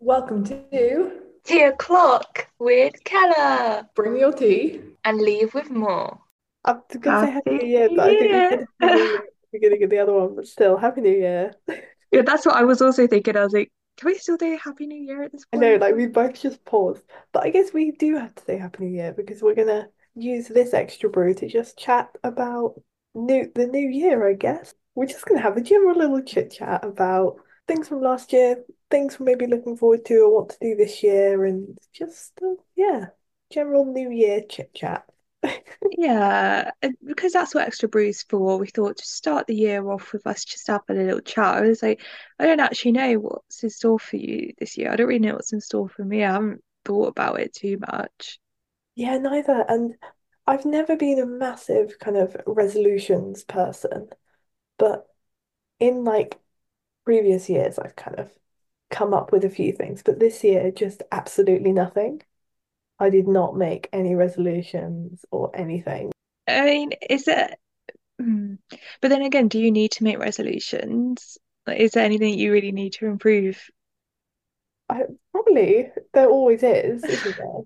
Welcome to Tea o'clock with Keller Bring Your Tea. and leave with more. I was going to say Happy Happy New Year, New but I think we Year. said Happy New Year at the beginning of the other one, but still, Happy New Year. Yeah, that's what I was also thinking. I was like, can we still do Happy New Year at this I know, point? like we both just paused, but I guess we do have to say Happy New Year because we're gonna use this extra brew to just chat about the new year, I guess. We're just gonna have a general little chit chat about things from last year, things we're maybe looking forward to or want to do this year, and just yeah, general New Year chit chat. Yeah, and because that's what Extra Brew's for. We thought to start the year off with us just having a little chat. I was like, I don't actually know what's in store for you this year. I don't really know what's in store for me. I haven't thought about it too much. Yeah, neither. And I've never been a massive kind of resolutions person, but in like previous years, I've kind of come up with a few things. But this year, just absolutely nothing. I did not make any resolutions or anything. I mean, is it? Hmm. But then again, do you need to make resolutions? Like, is there anything you really need to improve? I probably there always is, isn't there?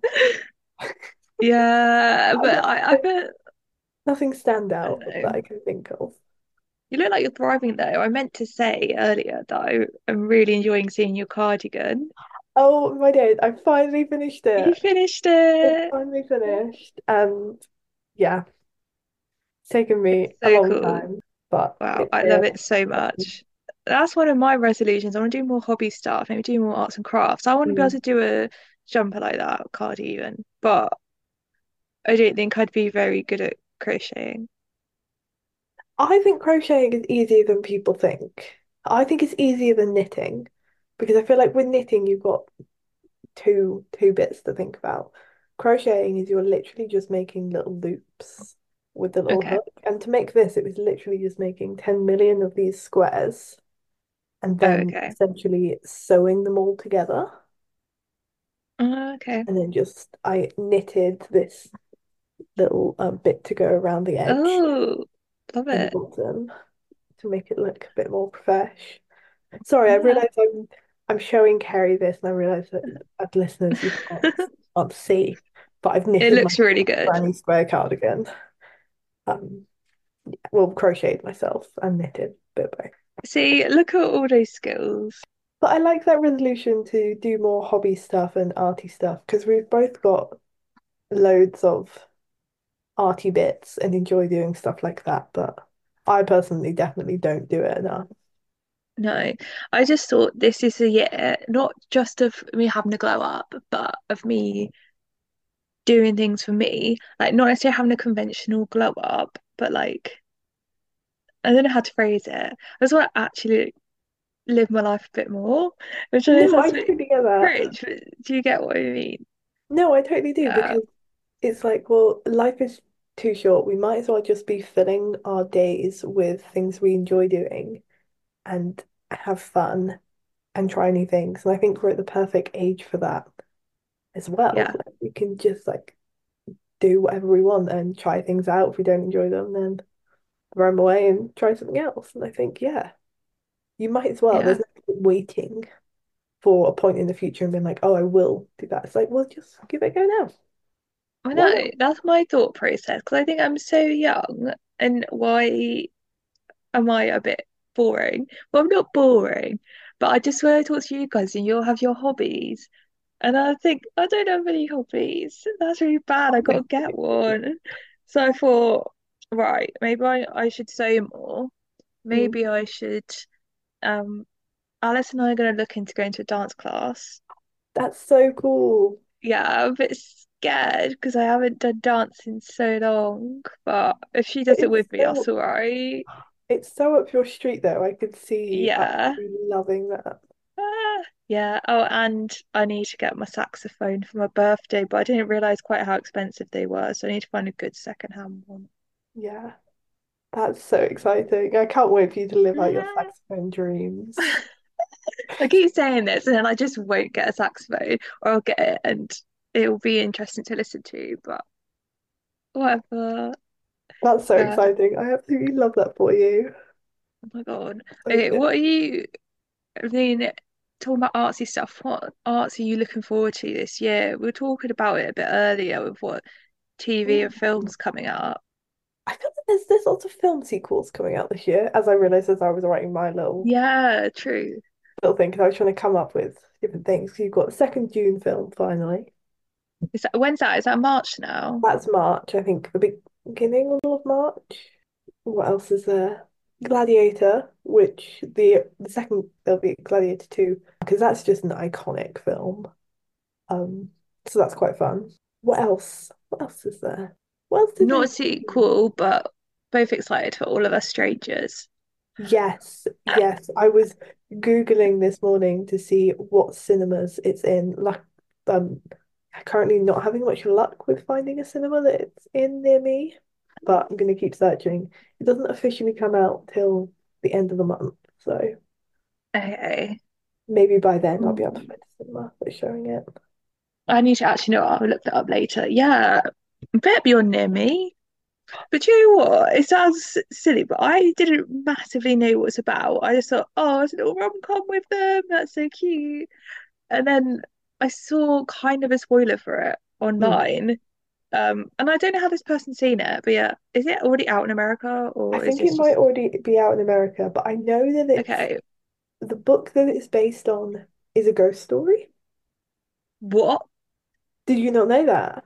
Yeah, I but don't I think feel nothing stand I out don't that know. I can think of. You look like you're thriving though. I meant to say earlier that I'm really enjoying seeing your cardigan. Oh my days, I finally finished You it. finished It's it. finally finished. And yeah, it's taken It's me a so long cool. time, but Wow, it's I here. love it so much. That's one of my resolutions. I want to do more hobby stuff, maybe do more arts and crafts. I want to be able Mm. to do a jumper like that, cardigan, but I don't think I'd be very good at crocheting. I think crocheting is easier than people think. I think it's easier than knitting because I feel like with knitting you've got two bits to think about. Crocheting is you're literally just making little loops with the little Okay. hook. And to make this, it was literally just making 10 million of these squares and Oh, then okay. essentially sewing them all together. Okay. And then just I knitted this little bit to go around the edge Oh, love in the it. bottom to make it look a bit more profesh. Sorry, I Yeah. realised I'm showing Kerry this, and I realised that as listeners you can't see, but I've It knitted looks really myself a good. granny square cardigan. Um, well, crocheted myself and knitted a bit both. See, look at all those skills. But I like that resolution to do more hobby stuff and arty stuff because we've both got loads of arty bits and enjoy doing stuff like that. But I personally definitely don't do it enough. No, I just thought this is a year, not just of me having to glow up, but of me doing things for me. Like, not necessarily having a conventional glow up, but like, I don't know how to phrase it. I just want to actually live my life a bit more, which I know No, sounds I a bit totally get that. cringe, but do you get what I mean? No, I totally do Yeah. because it's like, well, life is too short. We might as well just be filling our days with things we enjoy doing and have fun and try new things. And I think we're at the perfect age for that as well. Yeah. Like, we can just like do whatever we want and try things out. If we don't enjoy them, then throw them away and try something else. And I think, yeah, you might as well. Yeah. There's no point waiting for a point in the future and being like, oh, I will do that. It's like, well, just give it a go now. I Why know, not? that's my thought process because I think I'm so young and why am I a bit boring? Well, I'm not boring, but I just want to talk to you guys and you'll have your hobbies. And I think I don't have any hobbies. That's really bad. I gotta get one. So I thought, right, maybe I should sew more. Mm. Maybe I should um Alice and I are gonna look into going to a dance class. That's so cool. Yeah, I'm a bit scared because I haven't done dance in so long. But if she But does it with me, that's all right. it's so up your street though. I could see you Yeah. absolutely loving that. Yeah. Oh, and I need to get my saxophone for my birthday, but I didn't realize quite how expensive they were, so I need to find a good secondhand one. Yeah, that's so exciting. I can't wait for you to live out your Yeah. saxophone dreams. I keep saying this, and then I just won't get a saxophone, or I'll get it, and it will be interesting to listen to, but whatever. That's so Yeah. exciting. I absolutely love that for you. Oh my God. So Okay, good. what are you? I mean, talking about artsy stuff, what arts are you looking forward to this year? We were talking about it a bit earlier with what TV and Mm. films coming up. I feel like there's lots of film sequels coming out this year, as I realized as I was writing my Yeah, true. little thing, because I was trying to come up with different things. So you've got the second Dune film finally. Is that when's that? Is that March now? That's March, I think, the beginning of March. What else is there? Gladiator, which the second there'll be Gladiator 2, because that's just an iconic film. Um, so that's quite fun. What else? What else is there? What else did Not a they do? sequel, but both excited for All of Us Strangers. Yes, yes. I was Googling this morning to see what cinemas it's in. Like, um, currently not having much luck with finding a cinema that it's in near me, but I'm gonna keep searching. It doesn't officially come out till the end of the month, so Okay. maybe by then I'll be able to Mm. find a cinema that's showing it. I need to actually know. I'll look that up later. Yeah, better be on near me. But you know what? It sounds silly, but I didn't massively know what it's about. I just thought, oh, it's a little rom-com with them. That's so cute. And then I saw kind of a spoiler for it Hmm. online. And I don't know how this person's seen it, but yeah, is it already out in America I or is think it this might just already be out in America, but I know that it's okay? the book that it's based on is a ghost story. What? Did you not know that?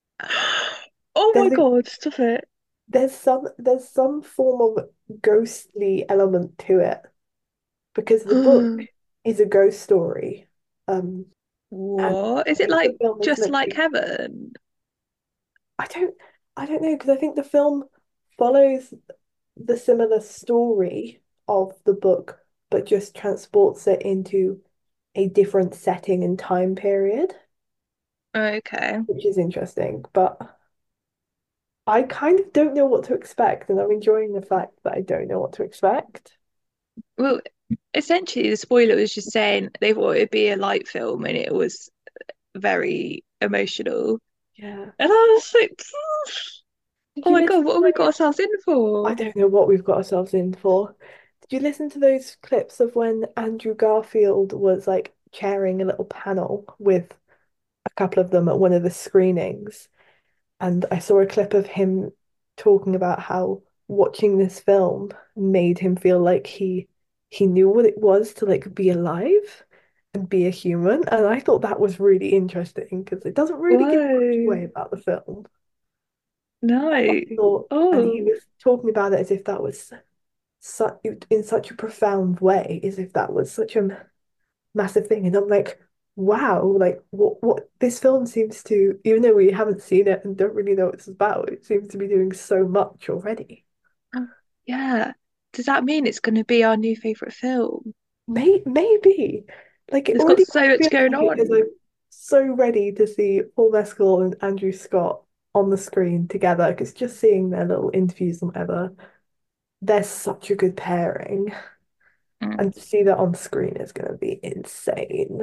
Oh my There's a God, stop it. there's some form of ghostly element to it because the book is a ghost story. Um, and What? I Is it think the like film is just meant to like be. Heaven? I don't I don't know because I think the film follows the similar story of the book, but just transports it into a different setting and time period, Okay. which is interesting. But I kind of don't know what to expect, and I'm enjoying the fact that I don't know what to expect. Well, essentially, the spoiler was just saying they thought it'd be a light film and it was very emotional. Yeah. And I was like, Did oh you my listen God, to what have we got those? ourselves in I for? don't know what we've got ourselves in for. Did you listen to those clips of when Andrew Garfield was like chairing a little panel with a couple of them at one of the screenings? And I saw a clip of him talking about how watching this film made him feel like he knew what it was to like be alive and be a human. And I thought that was really interesting because it doesn't really give much Whoa, away about the film. no. Thought, and he Oh, was talking about it as if that was such in such a profound way, as if that was such a massive thing. And I'm like, wow, like what this film seems to, even though we haven't seen it and don't really know what it's about, it seems to be doing so much already. yeah. Does that mean it's going to be our new favorite film? Maybe. Like it It's got already so much feels going like it because I'm on. so ready to see Paul Mescal and Andrew Scott on the screen together because just seeing their little interviews and whatever, they're such a good pairing. Mm. And to see that on screen is going to be insane.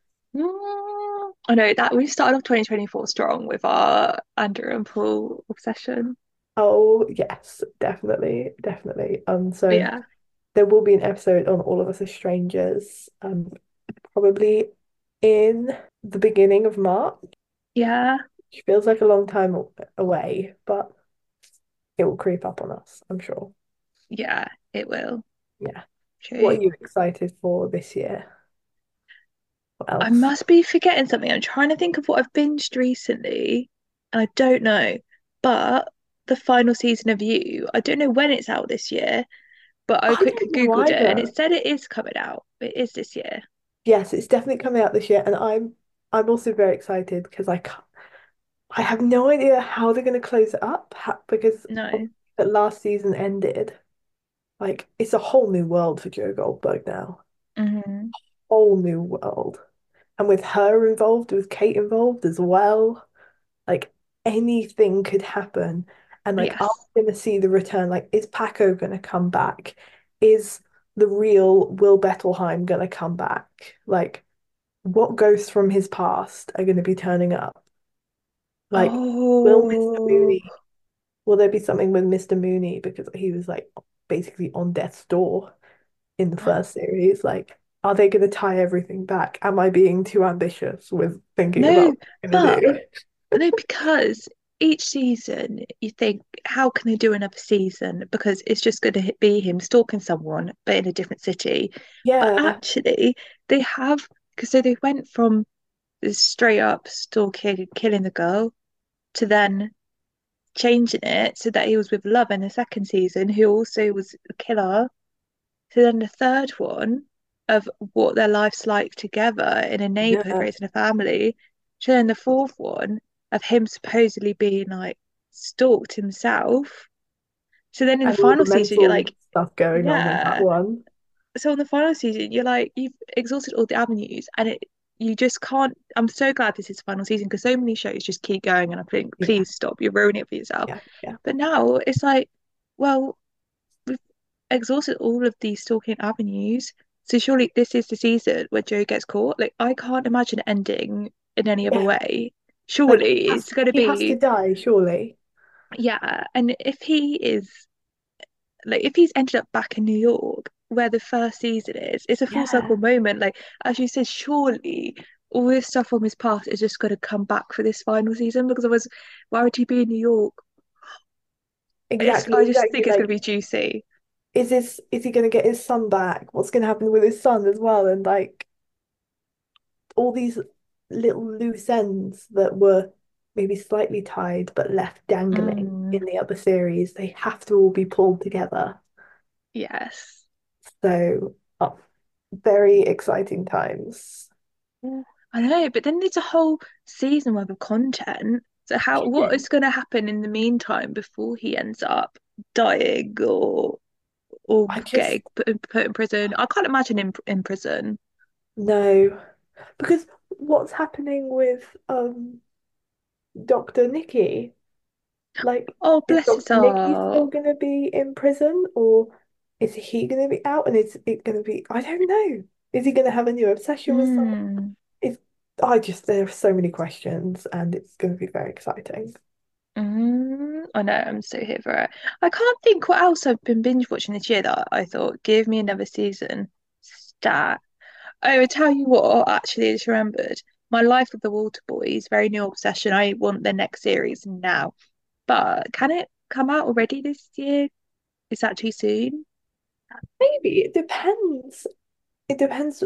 I know that we started off 2024 strong with our Andrew and Paul obsession. Oh, yes, definitely, definitely. But So yeah, there will be an episode on All of Us as Strangers, probably in the beginning of March, yeah, which feels like a long time away, but it will creep up on us, I'm sure. yeah, it will. Yeah. What True. are you excited for this year? What I else? must be forgetting something. I'm trying to think of what I've binged recently, and I don't know. But the final season of You, I don't know when it's out this year, but I I quickly don't know Googled it and either. it said it is coming out. It is this year. Yes, it's definitely coming out this year, and I'm also very excited because I have no idea how they're going to close it up because of No. the last season ended. Like, it's a whole new world for Joe Goldberg now. Hmm. Whole new world. And with her involved, with Kate involved as well, like anything could happen. And like, are Yes. we going to see the return? Like, is Paco going to come back? Is the real Will Bettelheim going to come back? Like, what ghosts from his past are going to be turning up? Like, will Mr. Oh, Mooney will there be something with Mr. Mooney because he was like basically on death's door in the first series? Like, Are they going to tie everything back? Am I being too ambitious with thinking about No, what I'm going to but do? no, because each season you think, how can they do another season? Because it's just going to be him stalking someone, but in a different city. But Yeah, actually, they have, because so they went from this straight up stalking, killing the girl, to then changing it so that he was with Love in the second season, who also was a killer. So then the third one of what their life's like together in a neighborhood, yeah. raising a family. So then the fourth one of him supposedly being like stalked himself. So then in the And all the final season, you're mental like, stuff going on in that yeah. one. So in the final season, you're like, you've exhausted all the avenues and you just can't. I'm so glad this is the final season because so many shows just keep going and I think, Yeah, please stop, you're ruining it for yourself. yeah, yeah, But now it's like, well, we've exhausted all of these stalking avenues. So surely this is the season where Joe gets caught. Like I can't imagine it ending in any other yeah. way. Like Surely it's going to he has to be, die, surely. yeah. And if he is like, if he's ended up back in New York where the first season is, it's a full Yeah, circle moment. Like as you said, surely all this stuff from his past is just going to come back for this final season because otherwise, why would he be in New York? exactly, I just exactly. think it's going Like, to be juicy. is he going to get his son back? What's going to happen with his son as well? And like all these little loose ends that were maybe slightly tied but left dangling Mm, in the other series, they have to all be pulled together. yes. So, very exciting times. Mm, I know, but then there's a whole season worth of content. So how what is going to happen in the meantime before he ends up dying or I just getting put in prison? I can't imagine him in prison. know because what's happening with Dr. Nikki? Like, Oh, is bless his Dr. Nikki still heart. gonna be in prison or is he gonna be out and is it gonna be I don't know. Is he gonna have a new obsession with someone? Mm, It's I just there are so many questions and it's gonna be very exciting. I know, I'm so here for it. I can't think what else I've been binge watching this year that I thought, give me another season. Stat. Oh, I tell you what, actually, I just remembered. My Life with the Water Boys, very new obsession. I want the next series now. But can it come out already this year? Is that too soon? Maybe it depends. It depends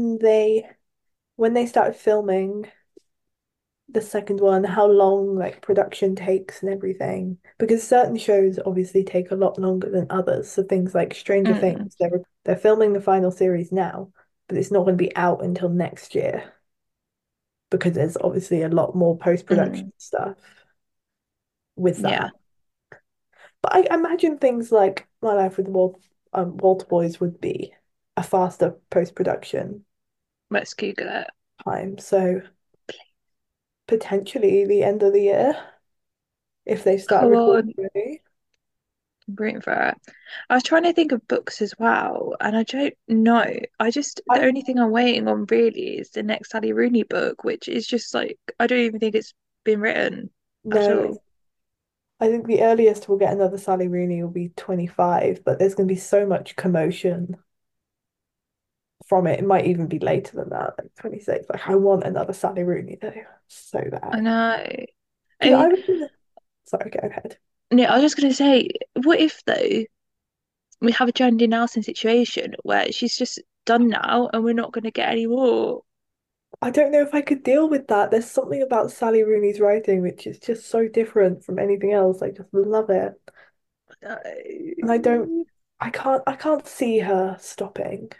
when they start filming the second one, how long like production takes and everything. Because certain shows obviously take a lot longer than others. So things like Stranger Mm, Things, they're filming the final series now, but it's not going to be out until next year because there's obviously a lot more post-production mm, stuff with yeah, that. But I imagine things like My Life with the Walter Boys would be a faster post-production let's Google it. time. So potentially the end of the year if they start Come recording on, already. I'm rooting for it. I was trying to think of books as well, and I don't know. The I only thing I'm waiting on really is the next Sally Rooney book, which is just like, I don't even think it's been written at no, all. I think the earliest we'll get another Sally Rooney will be 25, but there's going to be so much commotion from it. It might even be later than that, like 26. Like, I want another Sally Rooney though, so I bad. know. I Because I mean, was gonna... Sorry, go ahead. no, I was just gonna say, what if though we have a Jandy Nelson situation where she's just done now and we're not gonna get any more? I don't know if I could deal with that. There's something about Sally Rooney's writing which is just so different from anything else. I just love it. And No. I can't see her stopping.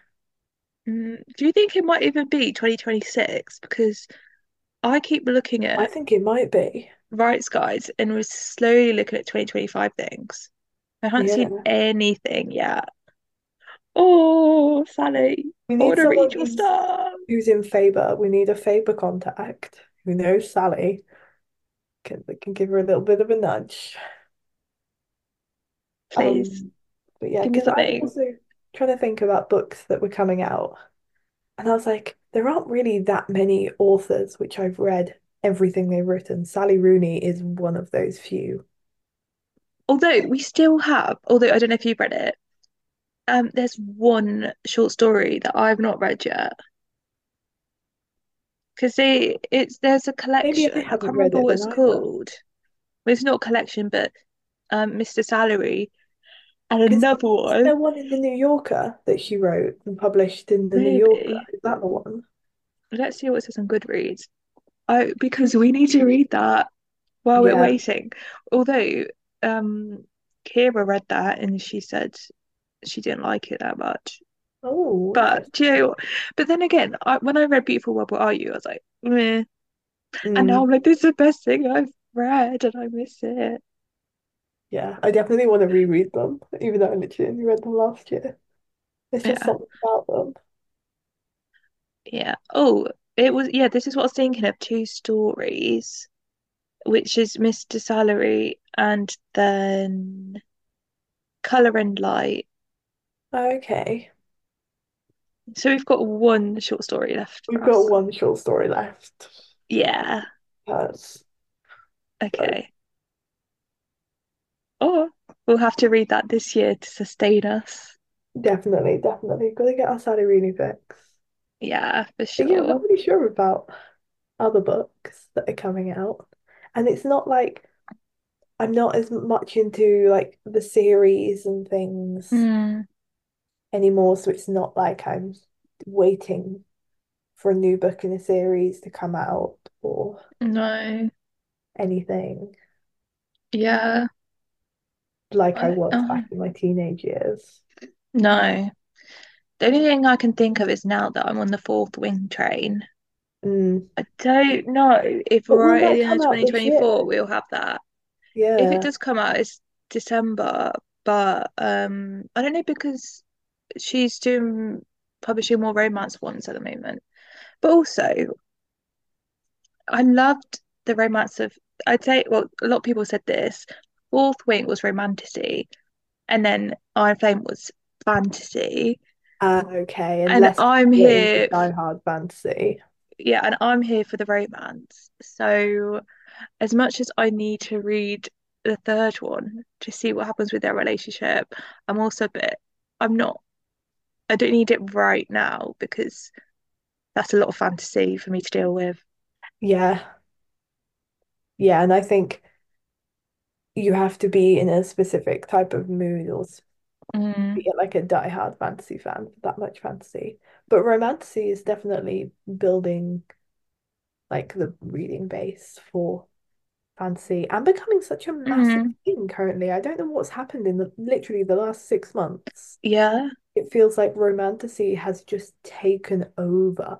Do you think it might even be 2026? Because I keep looking I at think it might be. rights guides and we're slowly looking at 2025 things. I haven't seen Yeah. anything yet. Oh, Sally, We I need want to someone read your stuff. who's in Faber. We need a Faber contact who knows Sally. Can give her a little bit of a nudge. Please Um, but yeah, give me because I was something. also trying to think about books that were coming out, and I was like, there aren't really that many authors which I've read everything they've written. Sally Rooney is one of those few. Although we still have, although I don't know if you've read it, there's one short story that I've not read yet because there's a Maybe collection. I I can't haven't read remember it what then it's either. called. Well, it's not a collection, but Mr. Salary and Because another is one, there one in the New Yorker that she wrote and published in the New Yorker? maybe. Is that the one? Let's see what it says on Goodreads. Oh, because we need to read that while we're Yeah. waiting. Although um Kira read that and she said she didn't like it that much. Oh, But interesting. do you know what? But then again, when I read Beautiful World, What Are You? I was like, meh. And now Mm, I'm like, this is the best thing I've read and I miss it. yeah, I definitely want to reread them, even though I literally only read them last year. There's just Yeah, something about them. yeah. Oh, it was, yeah, this is what I was thinking of, two stories, which is Mr. Salary and then Colour and Light. Okay. So we've got one short story left for We've got us. one short story left. Yeah. That's so Okay. Or we'll have to read that this year to sustain us. definitely, definitely. Gotta get our Sally Rooney fix. Yeah, for But yeah, I'm not sure. really sure about other books that are coming out. And it's not like I'm not as much into like the series and things Mm, anymore, so it's not like I'm waiting for a new book in a series to come out or no. anything Yeah. like I was back in my teenage years. No. The only thing I can think of is now that I'm on the fourth wing train. Mm. I don't know if But will right at that the end come of out this year? 2024 we'll have that. If it Yeah. does come out, it's December, but I don't know because she's doing publishing more romance ones at the moment. But also, I loved the romance of, I'd say, well, a lot of people said this. Fourth Wing was romantasy, and then Iron Flame was fantasy. Okay, and And less I'm split into here, Die Hard fantasy. yeah, and I'm here for the romance. So, as much as I need to read the third one to see what happens with their relationship, I'm also a bit, I'm not, I don't need it right now because that's a lot of fantasy for me to deal with. Yeah. Yeah, and I think you have to be in a specific type of mood or Mm, be like a die-hard fantasy fan for that much fantasy. But romantasy is definitely building like the reading base for fantasy and becoming such a massive mm, thing currently. I don't know what's happened in the literally the last 6 months. yeah, It feels like romantasy has just taken over,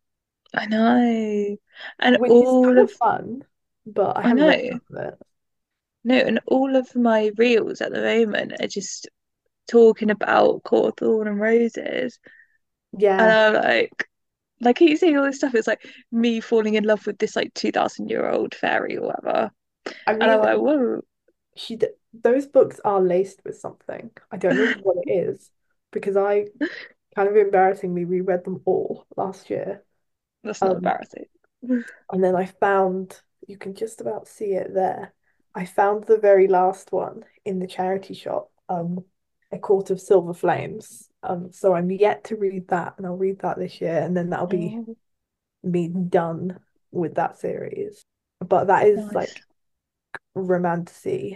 I know. And which is all kind of, of fun, but I I haven't read know, enough of it. no, and all of my reels at the moment are just talking about Cawthorn and Roses. And Yeah, I'm like, you see all this stuff, it's like me falling in love with this like 2,000-year-old fairy or whatever. I And I'm mean, like, whoa, those books are laced with something. I don't know what it is because I kind of embarrassingly reread them all last year. that's not Um, embarrassing. and then I found you can just about see it there. I found the very last one in the charity shop, A Court of Silver Flames. So I'm yet to read that, and I'll read that this year, and then that'll be Oh, me done with that series. But that is nice. like romantasy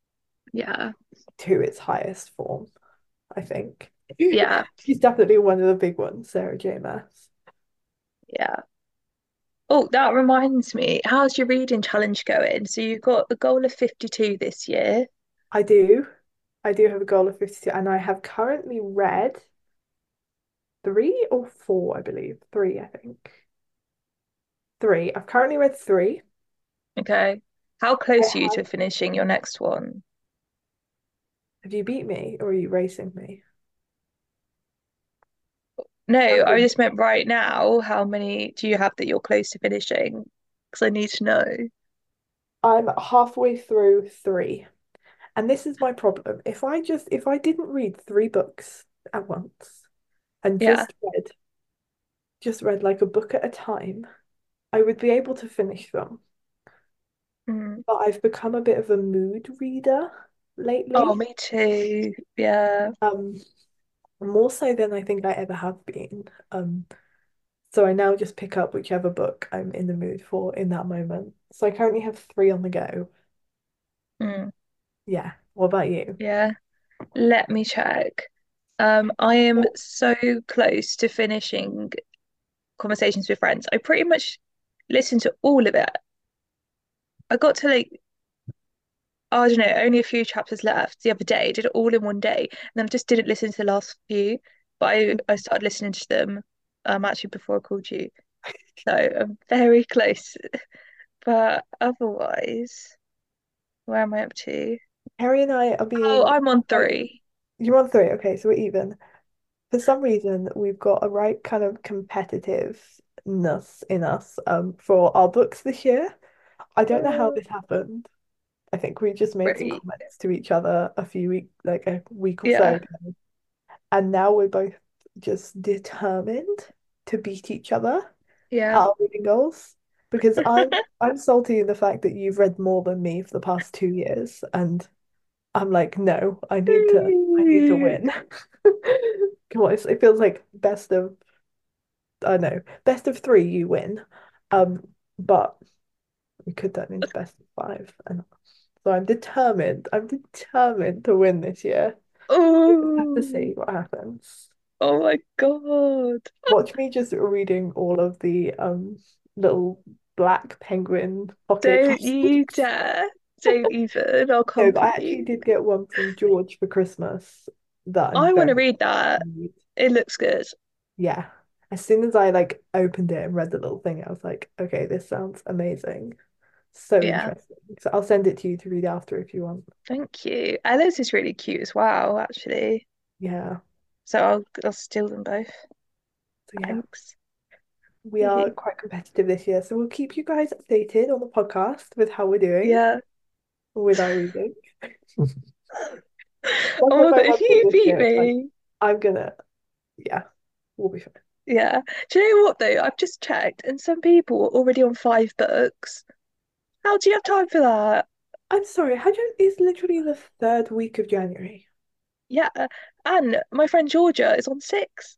Yeah, to its highest form, I think. yeah, She's definitely one of the big ones, Sarah J. Maas. yeah. Oh, that reminds me, how's your reading challenge going? So you've got a goal of 52 this year. I do. I do have a goal of 52, and I have currently read three or four, I believe. Three, I think. Three. I've currently read three. Okay. How I close are you have. to finishing your next one? Have you beat me or are you racing me? No, I Um, just meant right now, how many do you have that you're close to finishing? Because I need to know. I'm halfway through three. And this is my problem. If I didn't read three books at once and Yeah. just read like a book at a time, I would be able to finish them. Mm. But I've become a bit of a mood reader Oh, lately. me too. Yeah. Um, more so than I think I ever have been. So I now just pick up whichever book I'm in the mood for in that moment. So I currently have three on the go. Mm, Yeah. What about you? yeah. Let me check. I am Oh, so close to finishing Conversations with Friends. I pretty much listened to all of it. I got to like, I don't know, only a few chapters left the other day. Did it all in one day, and then I just didn't listen to the last few. But I started listening to them actually before I called you. So I'm very close. But otherwise, where am I up to? Harry and I are Oh, being I'm on quite. 3. You're on three. Okay, so we're even. For some reason, we've got a right kind of competitiveness in us for our books this year. I don't know how Uh, this happened. I think we just made some Right. comments to each other like a week or so Yeah. ago, and now we're both just determined to beat each other at Yeah. our reading goals. Because I'm salty in the fact that you've read more than me for the past 2 years, and I'm like, no, I need to win. Come on, it feels like I know, best of three, you win. But we could turn into best of five, and so I'm determined to win this year. Have to see Oh, what happens. oh my God. Watch me just reading all of the little black penguin pocket Don't you classics. dare. Don't even. I'll No, come but I for actually you. did get one from George for Christmas that I'm I want very to read excited that. to read. It looks good. Yeah. As soon as I like opened it and read the little thing, I was like, okay, this sounds amazing. So Yeah. interesting. So I'll send it to you to read after if you want. Thank you. Ella's is really cute as well, actually. Yeah. So I'll steal them both. So yeah, Thanks. we are quite competitive this year. So we'll keep you guys updated on the podcast with how we're doing Yeah. with our reading. Once I Oh my God, find if one thing you this beat year, me. I'm gonna, yeah, we'll be fine. Yeah. Do you know what though? I've just checked and some people are already on 5 books. How do you have time for that? I'm sorry, it's literally the third week of January. Yeah. And my friend Georgia is on 6.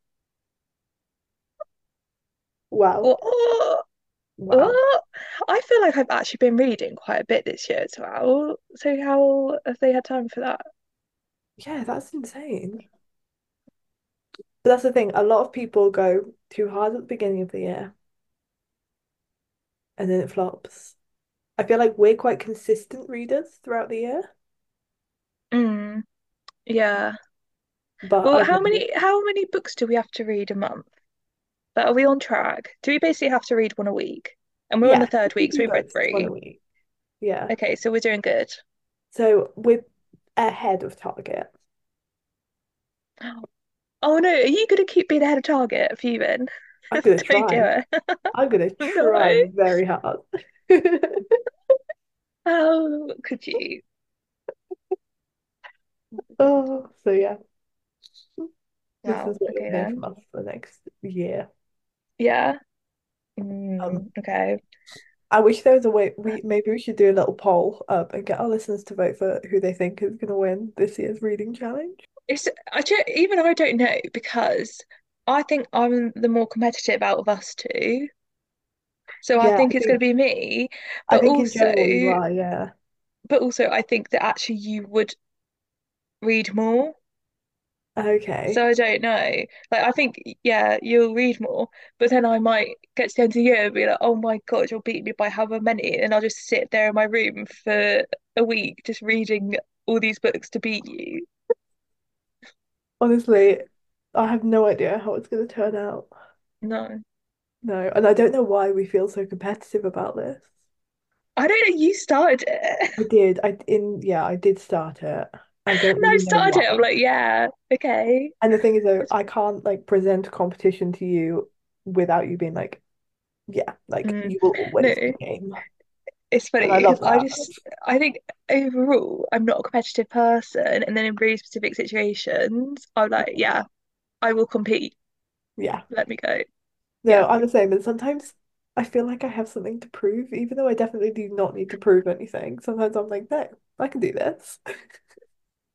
Wow. Oh, Wow. oh. I feel like I've actually been reading quite a bit this year as well. So how have they had time for that? Yeah, that's insane. But that's the thing, a lot of people go too hard at the beginning of the year and then it flops. I feel like we're quite consistent readers throughout the year, Mm, yeah. but Well, I how know, many books do we have to read a month? Like, are we on track? Do we basically have to read one a week? And we're on the yeah, third we week, so do we've read both one a 3. week. Yeah. Okay, so we're doing good. So we're ahead of target. Oh no, are you gonna keep being ahead of target for you then? I'm gonna Don't do try. it. I'm gonna No. try very hard. How could you? Oh, so yeah, this is Wow. what you'll Okay hear from then. us for the next year. Yeah. Um, Okay. I wish there was a way we should do a little poll and get our listeners to vote for who they think is gonna win this year's reading challenge. Even I don't know because I think I'm the more competitive out of us two. So I Yeah, think it's going to be me, I but think in also, general you are, yeah. I think that actually you would read more. So Okay. I don't know. Like I think, yeah, you'll read more, but then I might get to the end of the year and be like, oh my God, you'll beat me by however many, and I'll just sit there in my room for a week just reading all these books to beat you. Honestly, I have no idea how it's gonna turn out. No, No, and I don't know why we feel so competitive about this. I don't know. You started it, I did. I did start it. I don't and I really know started it. I'm why. like, yeah, okay. And the thing is though, I can't like present competition to you without you being like, yeah, like Mm, you will no, always be game. it's And funny I because love that. I think overall, I'm not a competitive person. And then in very specific situations, I'm like, yeah, I will compete. Yeah. Let me go. No, Yeah. I'm the same. And sometimes I feel like I have something to prove, even though I definitely do not need to prove anything. Sometimes I'm like, no, I can do this.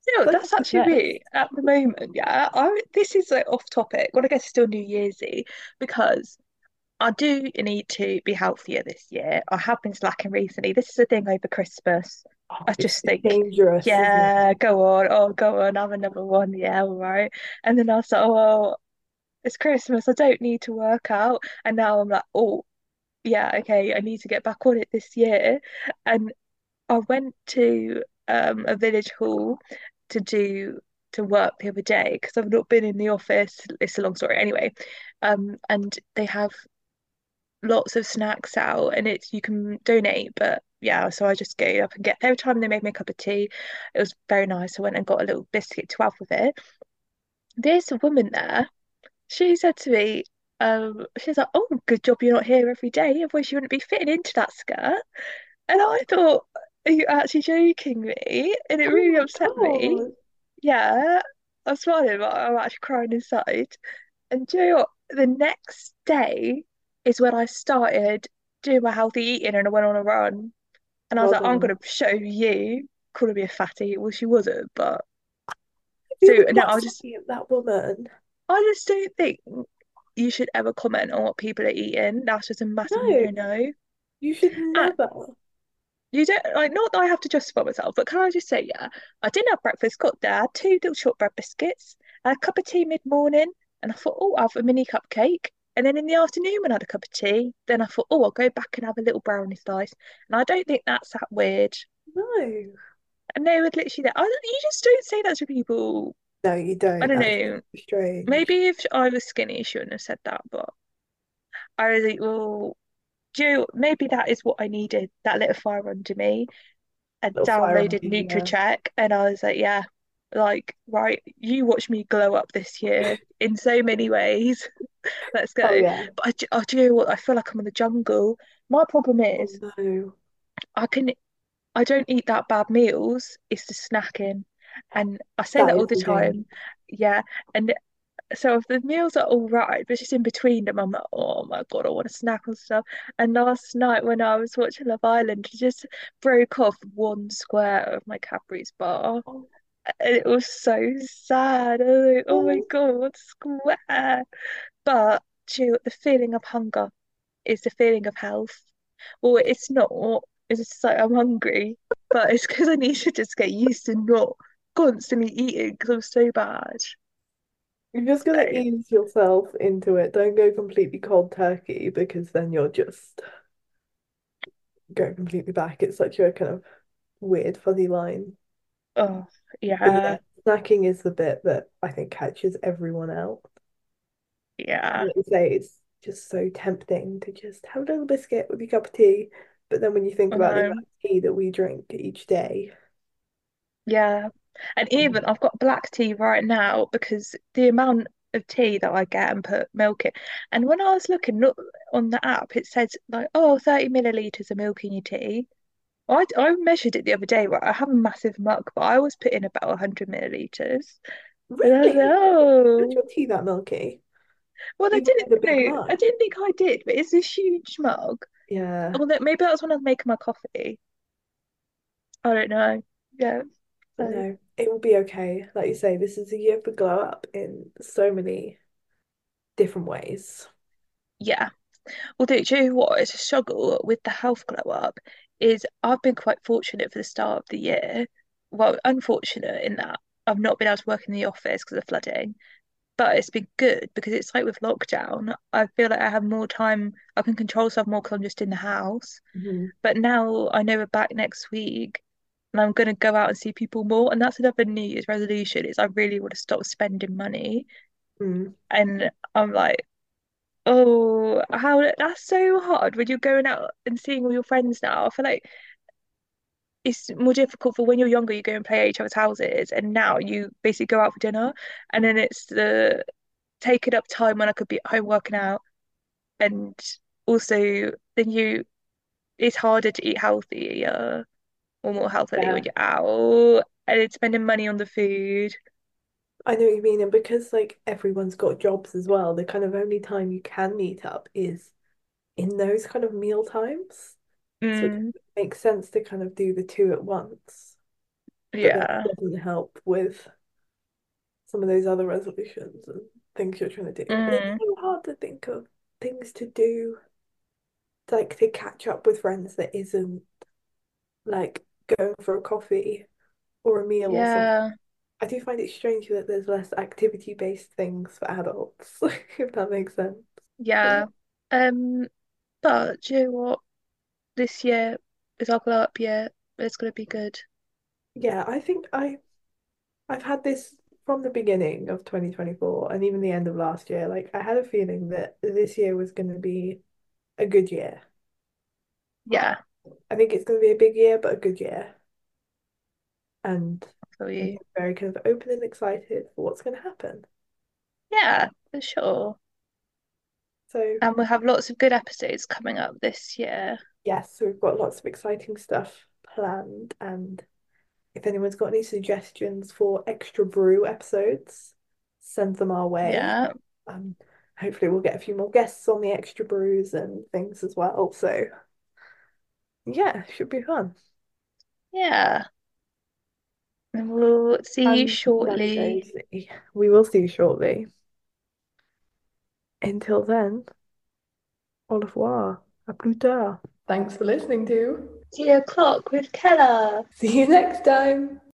You know, But that's that's the actually best. me at the moment. Yeah, this is like off topic. Well, I guess it's still New Year'sy because I do need to be healthier this year. I have been slacking recently. This is the thing over Christmas. Oh, I just it's think, dangerous, isn't it? yeah, go on. Oh, go on. Have another one. Yeah, all right. And then I was like, oh, well, it's Christmas. I don't need to work out. And now I'm like, oh, yeah, okay. I need to get back on it this year. And I went to a village hall to do to work the other day because I've not been in the office. It's a long story anyway. And they have lots of snacks out and it's you can donate, but yeah, so I just go up and get every time they made me a cup of tea. It was very nice. I went and got a little biscuit to have with it. There's a woman there. She said to me, she's like, oh, good job you're not here every day, otherwise you wouldn't be fitting into that skirt. And I thought, are you actually joking me? And it Oh really my upset me. God. Yeah, I'm smiling, but I'm actually crying inside. And do you know what? The next day is when I started doing my healthy eating and I went on a run. And I was Well like, I'm done. gonna show you, calling me a fatty. Well, she wasn't, but I so feel like no, that's funny of that woman. I just don't think you should ever comment on what people are eating. That's just a massive No, no-no. you should And never. you don't like not that I have to justify myself, but can I just say, yeah, I didn't have breakfast, got there, two little shortbread biscuits, a cup of tea mid-morning, and I thought, oh, I'll have a mini cupcake. And then in the afternoon when I had a cup of tea, then I thought, oh, I'll go back and have a little brownie slice. And I don't think that's that weird. No. And they would literally, you just don't say that to people. No, you I don't. don't That's know. strange. Maybe if I was skinny, she wouldn't have said that, but I was like, well, do you know, maybe that is what I needed, that little fire under me. I Little fire under downloaded you, yeah. NutriCheck and I was like, yeah, like, right, you watch me glow up this year in so many ways. Let's Oh go. yeah. But do you know what? I feel like I'm in the jungle. My problem Oh is no. I can I don't eat that bad meals. It's the snacking. And I say that That all is the the danger. time. Yeah. And so if the meals are all right, but just in between them, I'm like, oh my God, I want a snack and stuff. And last night when I was watching Love Island, I just broke off one square of my Cadbury's bar. Oh, And it was so sad. I was like, oh my oh, God, one square. But do you know what? The feeling of hunger is the feeling of health. Well, it's not. It's just like I'm hungry, but it's because I need to just get used to not constantly eating because I'm so bad. you're just gonna So, ease yourself into it. Don't go completely cold turkey because then you'll just go completely back. It's such a kind of weird, fuzzy line. oh, But yeah, yeah, snacking is the bit that I think catches everyone out. And yeah. like you say, it's just so tempting to just have a little biscuit with your cup of tea. But then when you think I about the amount know. of tea that we drink each day, Yeah. And even I've got black tea right now because the amount of tea that I get and put milk in. And when I was looking look, on the app, it says like, oh, 30 milliliters of milk in your tea. I measured it the other day, right? I have a massive mug, but I always put in about 100 milliliters. And I was like, really? Is oh, your tea that milky? well, Even with a big I mug? didn't think I did, but it's this huge mug. Yeah, Well, maybe that was when I was making my coffee. I don't know. Yeah. but So, no, it will be okay. Like you say, this is a year for glow up in so many different ways. yeah. Well, do you know what is a struggle with the health glow up is I've been quite fortunate for the start of the year. Well, unfortunate in that I've not been able to work in the office because of flooding, but it's been good because it's like with lockdown, I feel like I have more time, I can control stuff more because I'm just in the house. Mhm. But now I know we're back next week and I'm going to go out and see people more. And that's another New Year's resolution is I really want to stop spending money. Mm. And I'm like, oh, how that's so hard when you're going out and seeing all your friends now. I feel like it's more difficult for when you're younger, you go and play at each other's houses, and now you basically go out for dinner, and then it's the taking up time when I could be at home working out, and also then it's harder to eat healthier or more healthily when Yeah, you're out, and it's spending money on the food. I know what you mean. And because like everyone's got jobs as well, the kind of only time you can meet up is in those kind of meal times. So it Mm, makes sense to kind of do the two at once. but that Yeah. doesn't help with some of those other resolutions and things you're trying to do. And it's Mm, so hard to think of things to do, like to catch up with friends that isn't like going for a coffee or a meal or something. yeah. I do find it strange that there's less activity-based things for adults, if that makes sense. But Yeah. Um, but do you know what? This year is our glow up year. It's gonna be good. yeah, I think I've had this from the beginning of 2024 and even the end of last year. Like I had a feeling that this year was going to be a good year. Yeah, I think it's going to be a big year, but a good year. And for I'm you. very kind of open and excited for what's going to happen. Yeah, for sure. So And we'll have lots of good episodes coming up this year. yes, so we've got lots of exciting stuff planned. And if anyone's got any suggestions for extra brew episodes, send them our way. Yeah, Um, hopefully we'll get a few more guests on the extra brews and things as well. So yeah, should be fun. yeah. And we'll see you And very shortly. cozy. We will see you shortly. Until then, au revoir. À plus tard. Thanks for listening to. 3 o'clock with Keller. See you next time.